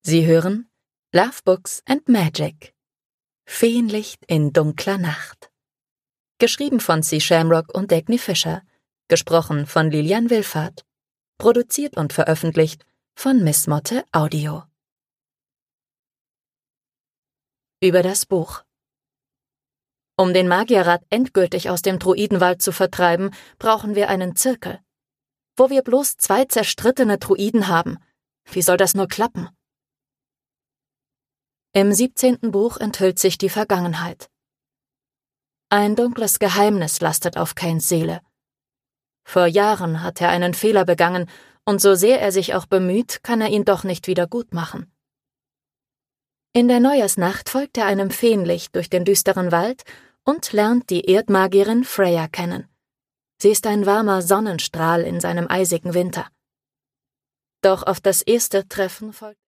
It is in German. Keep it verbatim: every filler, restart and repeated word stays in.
Sie hören Love Books and Magic. Feenlicht in dunkler Nacht. Geschrieben von C. Shamrock und Dagny Fisher. Gesprochen von Lilian Willfahrt. Produziert und veröffentlicht von Miss Motte Audio. Über das Buch. Um den Magierrat endgültig aus dem Druidenwald zu vertreiben, brauchen wir einen Zirkel. Wo wir bloß zwei zerstrittene Druiden haben. Wie soll das nur klappen? Im siebzehnten Buch enthüllt sich die Vergangenheit. Ein dunkles Geheimnis lastet auf Kains Seele. Vor Jahren hat er einen Fehler begangen, und so sehr er sich auch bemüht, kann er ihn doch nicht wieder gut machen. In der Neujahrsnacht folgt er einem Feenlicht durch den düsteren Wald und lernt die Erdmagierin Freya kennen. Sie ist ein warmer Sonnenstrahl in seinem eisigen Winter. Doch auf das erste Treffen folgt